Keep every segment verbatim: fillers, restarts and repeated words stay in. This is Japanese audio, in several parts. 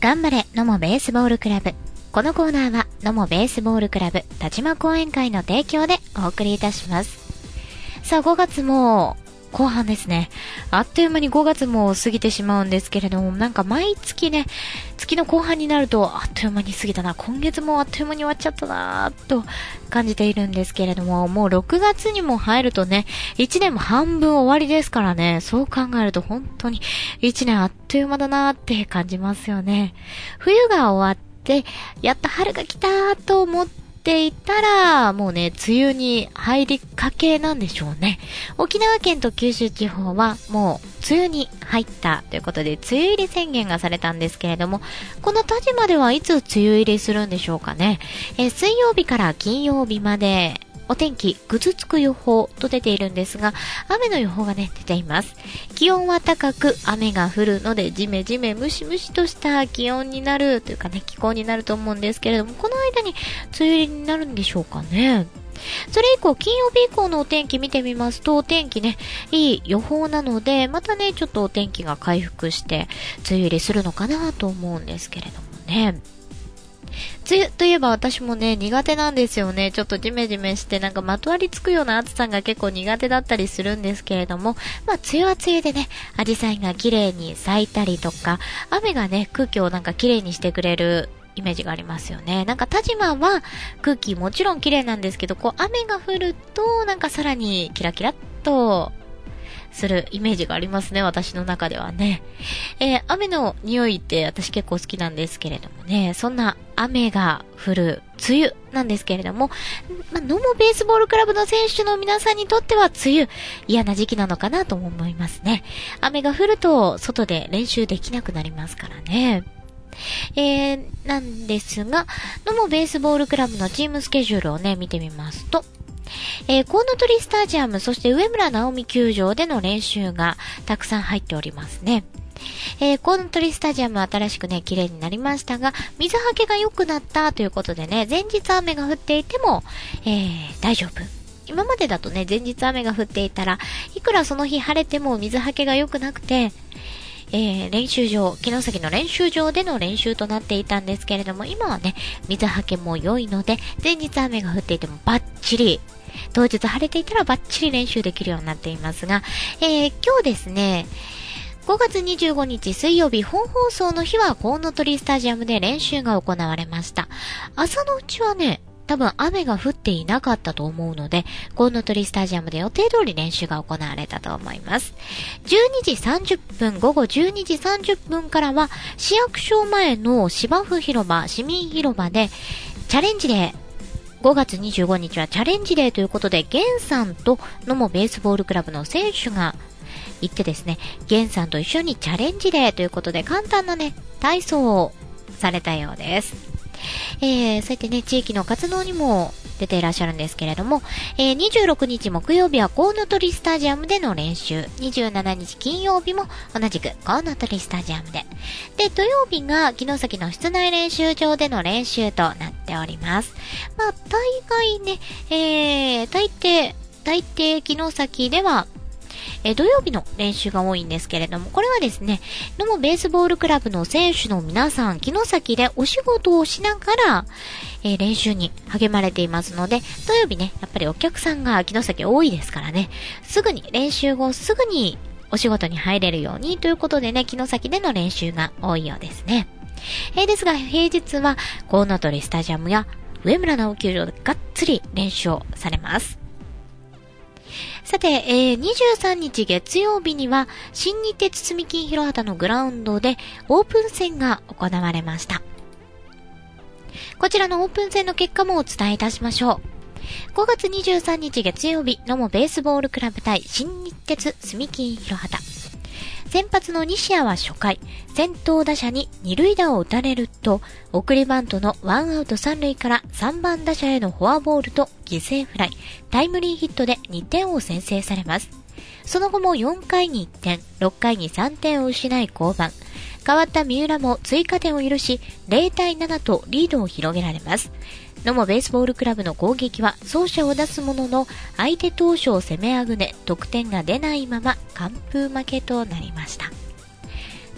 頑張れ野茂ベースボールクラブ。このコーナーは野茂ベースボールクラブ田島講演会の提供でお送りいたします。さあごがつも後半ですね。あっという間にごがつも過ぎてしまうんですけれども、なんか毎月ね、月の後半になるとあっという間に過ぎたな、今月もあっという間に終わっちゃったなと感じているんですけれども、もうろくがつにも入るとね、いちねんも半分終わりですからね、そう考えると本当にいちねんあっという間だなって感じますよね。冬が終わってやっと春が来たと思ってっていたら、もうね、梅雨に入りかけなんでしょうね。沖縄県と九州地方はもう梅雨に入ったということで、梅雨入り宣言がされたんですけれども、この田島ではいつ梅雨入りするんでしょうかね。えー、水曜日から金曜日まで、お天気ぐずつく予報と出ているんですが、雨の予報がね出ています。気温は高く雨が降るのでジメジメムシムシとした気温になるというかね、気候になると思うんですけれども、この間に梅雨入りになるんでしょうかね。それ以降、金曜日以降のお天気見てみますと、お天気ね、いい予報なので、またねちょっとお天気が回復して梅雨入りするのかなと思うんですけれどもね。梅雨といえば私もね苦手なんですよね。ちょっとジメジメしてなんかまとわりつくような暑さが結構苦手だったりするんですけれども、まあ梅雨は梅雨でね、アジサイが綺麗に咲いたりとか、雨がね空気をなんか綺麗にしてくれるイメージがありますよね。なんか田島は空気もちろん綺麗なんですけど、こう雨が降るとなんかさらにキラキラっとするイメージがありますね、私の中ではね。えー、雨の匂いって私結構好きなんですけれどもね、そんな雨が降る梅雨なんですけれども、まあ、野茂ベースボールクラブの選手の皆さんにとっては梅雨嫌な時期なのかなとも思いますね。雨が降ると外で練習できなくなりますからね。えー、なんですが、野茂ベースボールクラブのチームスケジュールをね見てみますと、えー、コウノトリスタジアム、そして上村直美球場での練習がたくさん入っておりますね。えー、コウノトリスタジアムは新しくね綺麗になりましたが、水はけが良くなったということでね、前日雨が降っていても、えー、大丈夫。今までだとね、前日雨が降っていたらいくらその日晴れても水はけが良くなくて、えー、練習場、城崎の練習場での練習となっていたんですけれども、今はね水はけも良いので、前日雨が降っていてもバッチリ、当日晴れていたらバッチリ練習できるようになっていますが、えー、今日ですね、ごがつにじゅうごにち水曜日本放送の日はコウノトリスタジアムで練習が行われました。朝のうちはね、多分雨が降っていなかったと思うので、コウノトリスタジアムで予定通り練習が行われたと思います。じゅうにじさんじゅっぷん、午後じゅうにじさんじゅっぷんからは市役所前の芝生広場、市民広場でチャレンジデー、ごがつにじゅうごにちはチャレンジデーということで、ゲンさんと野茂ベースボールクラブの選手が行ってですね、ゲンさんと一緒にチャレンジデーということで簡単なね体操をされたようです。えー、そうやってね地域の活動にも出ていらっしゃるんですけれども、えー、にじゅうろくにち木曜日はコウノトリスタジアムでの練習、にじゅうしちにち金曜日も同じくコウノトリスタジアムで、で土曜日が城崎の室内練習場での練習となっております。まあ大概ね、えー、大抵大抵城崎ではえー、土曜日の練習が多いんですけれども、これはですね、野茂ベースボールクラブの選手の皆さん、城崎でお仕事をしながら、えー、練習に励まれていますので、土曜日ね、やっぱりお客さんが城崎多いですからね、すぐに練習後すぐにお仕事に入れるようにということでね、城崎での練習が多いようですね。えー、ですが平日はコウノトリスタジアムや上村直球場でがっつり練習をされます。さて、えー、にじゅうさんにち月曜日には新日鉄住金広畑のグラウンドでオープン戦が行われました。こちらのオープン戦の結果もお伝えいたしましょう。ごがつにじゅうさんにち月曜日、野茂ベースボールクラブ対新日鉄住金広畑。先発の西谷は初回、先頭打者に二塁打を打たれると、送りバントのワンアウト三塁からさんばん打者へのフォアボールと犠牲フライ、タイムリーヒットでにてんを先制されます。その後もよんかいにいってん、ろっかいにさんてんを失い降板。代わった三浦も追加点を許し、ゼロたいななとリードを広げられます。野茂ベースボールクラブの攻撃は走者を出すものの、相手投手を攻めあぐね、得点が出ないまま完封負けとなりました。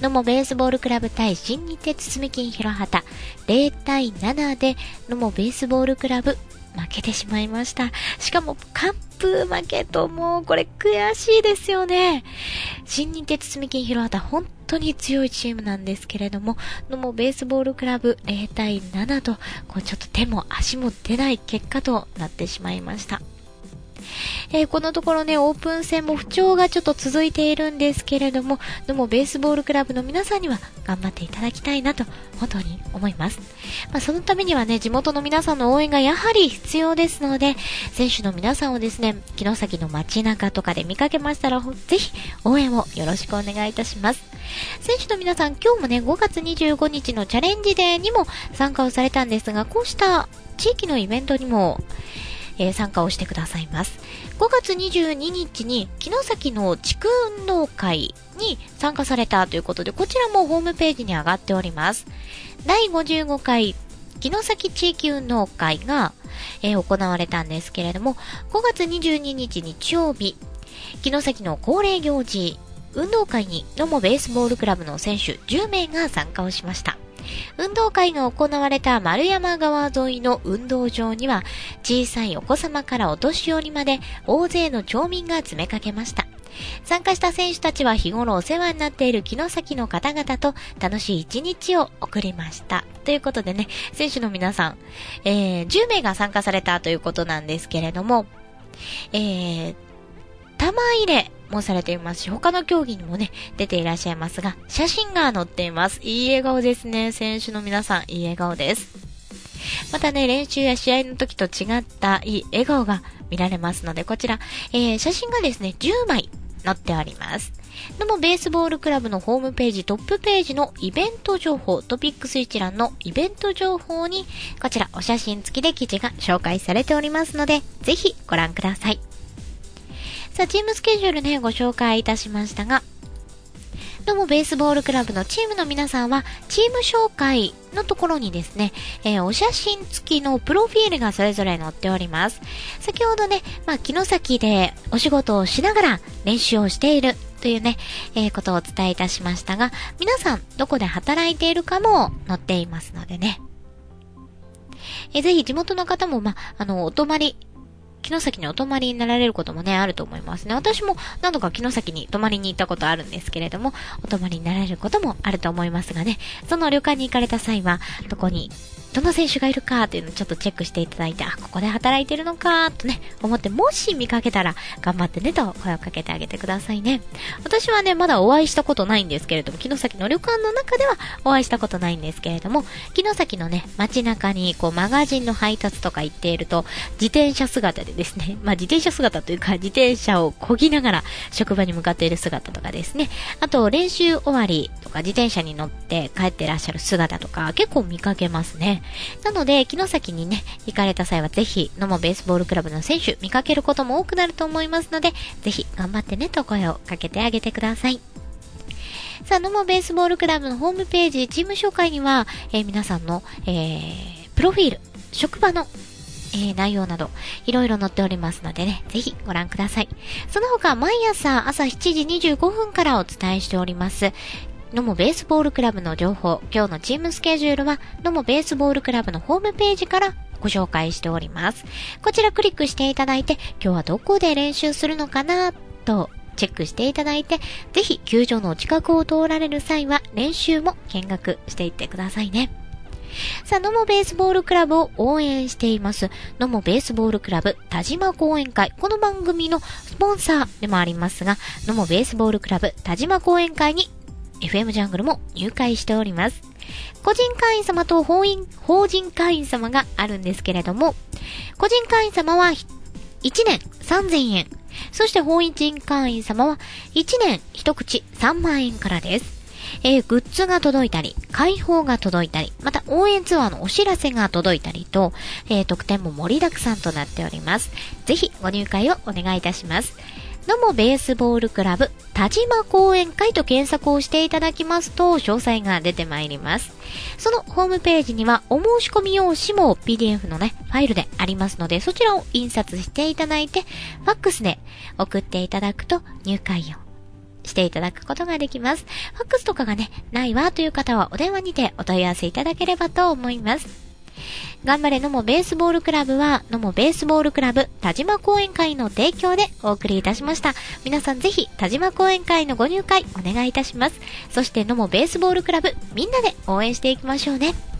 野茂ベースボールクラブ対新日鉄住金広畑ゼロたいななで野茂ベースボールクラブ負けてしまいました。しかも完封負けと、もうこれ悔しいですよね。新日鉄住金広畑本当に強いチームなんですけれども、野茂ベースボールクラブゼロたいななとこうちょっと手も足も出ない結果となってしまいました。えー、このところね、オープン戦も不調がちょっと続いているんですけれども、野茂ベースボールクラブの皆さんには頑張っていただきたいなと本当に思います。まあ、そのためにはね、地元の皆さんの応援がやはり必要ですので、選手の皆さんをですね、城崎の街中とかで見かけましたら、ぜひ応援をよろしくお願いいたします。選手の皆さん、今日もね、ごがつにじゅうごにちのチャレンジデーにも参加をされたんですが、こうした地域のイベントにもえー、参加をしてくださいます。ごがつにじゅうににちに城崎の地区運動会に参加されたということで、こちらもホームページに上がっております。だいごじゅうごかい城崎地域運動会が、えー、行われたんですけれども、ごがつにじゅうににち日曜日、城崎の恒例行事運動会に野茂ベースボールクラブの選手じゅうめいが参加をしました。運動会が行われた丸山川沿いの運動場には、小さいお子様からお年寄りまで大勢の町民が詰めかけました。参加した選手たちは日頃お世話になっている城崎の方々と楽しい一日を送りました。ということでね、選手の皆さん、えー、じゅうめいが参加されたということなんですけれども、えー、玉入れもされていますし、他の競技にもね、出ていらっしゃいますが、写真が載っています。いい笑顔ですね。選手の皆さん、いい笑顔です。またね、練習や試合の時と違ったいい笑顔が見られますので、こちら、えー、写真がですね、じゅうまい載っております。野茂ベースボールクラブのホームページトップページのイベント情報、トピックス一覧のイベント情報に、こちらお写真付きで記事が紹介されておりますので、ぜひご覧ください。さあ、チームスケジュールね、ご紹介いたしましたが、野茂ベースボールクラブのチームの皆さんは、チーム紹介のところにですね、えー、お写真付きのプロフィールがそれぞれ載っております。先ほどね、まあ、城崎でお仕事をしながら練習をしているというね、えー、ことをお伝えいたしましたが、皆さんどこで働いているかも載っていますのでね。えー、ぜひ地元の方も、まあ、あの、お泊まり、城崎にお泊まりになられることもね、あると思いますね。私も何度か城崎に泊まりに行ったことあるんですけれども、お泊まりになられることもあると思いますがね、その旅館に行かれた際は、どこに、どの選手がいるかというのをちょっとチェックしていただいて、あ、ここで働いてるのかとね、思って、もし見かけたら頑張ってねと声をかけてあげてくださいね。私はね、まだお会いしたことないんですけれども、城崎の旅館の中ではお会いしたことないんですけれども、城崎のね、街中にこうマガジンの配達とか行っていると、自転車姿でですね、まあ自転車姿というか、自転車を漕ぎながら職場に向かっている姿とかですね、あと練習終わりとか自転車に乗って帰ってらっしゃる姿とか結構見かけますね。なので、城崎にね、行かれた際はぜひ、野茂ベースボールクラブの選手見かけることも多くなると思いますので、ぜひ頑張ってねと声をかけてあげてください。さあ、野茂ベースボールクラブのホームページ、チーム紹介には、えー、皆さんの、えー、プロフィール、職場の、えー、内容など、いろいろ載っておりますのでね、ぜひご覧ください。その他、毎朝朝しちじにじゅうごふんからお伝えしております、野茂ベースボールクラブの情報、今日のチームスケジュールは野茂ベースボールクラブのホームページからご紹介しております。こちらクリックしていただいて、今日はどこで練習するのかなとチェックしていただいて、ぜひ球場のお近くを通られる際は練習も見学していってくださいね。さあ、野茂ベースボールクラブを応援しています野茂ベースボールクラブ田島講演会、この番組のスポンサーでもありますが、野茂ベースボールクラブ田島講演会にエフエム ジャングルも入会しております。個人会員様と法員、法人会員様があるんですけれども、個人会員様はいちねんさんぜんえん、そして法人会員様はいちねん一口さんまんえんからです。えー、グッズが届いたり、会報が届いたり、また応援ツアーのお知らせが届いたりと、えー、特典も盛りだくさんとなっております。ぜひご入会をお願いいたします。野茂ベースボールクラブ田島講演会と検索をしていただきますと詳細が出てまいります。そのホームページにはお申し込み用紙も ピーディーエフ のねファイルでありますので、そちらを印刷していただいてファックスで送っていただくと入会をしていただくことができます。ファックスとかがね、ないわという方はお電話にてお問い合わせいただければと思います。頑張れのもベースボールクラブは、のもベースボールクラブ田島講演会の提供でお送りいたしました。皆さんぜひ田島講演会のご入会お願いいたします。そしてのもベースボールクラブみんなで応援していきましょうね。